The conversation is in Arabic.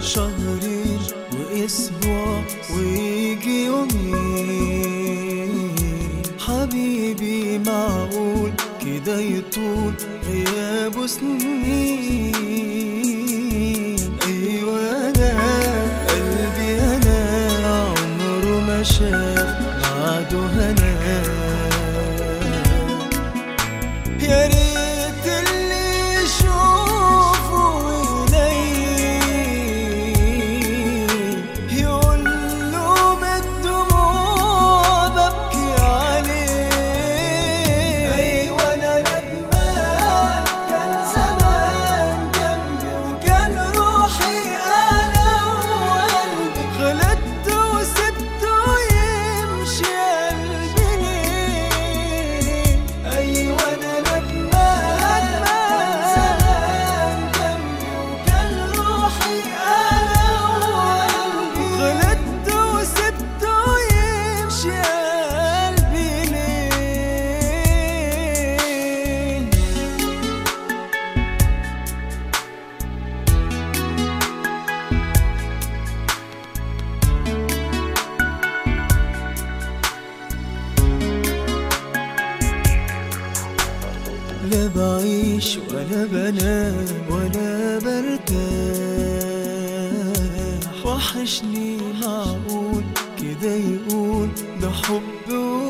شهرين واسبوع ويجي يومين، حبيبي معقول كده يطول غيابه سنين؟ ايوه انا قلبي انا عمره ما شاف بعده هنا. يا ريت اللي يشوفه إليه يقول له بالدموع ببكي عليه. أيوة أنا ندمان كان زمان جنبي وكان روحي أنا وقلبي، غلطت وسبته يمشي قلبي ليه؟ أيوة أنا لا بعيش ولا بنام ولا برتاح، وحشني معقول كده يقول ده حب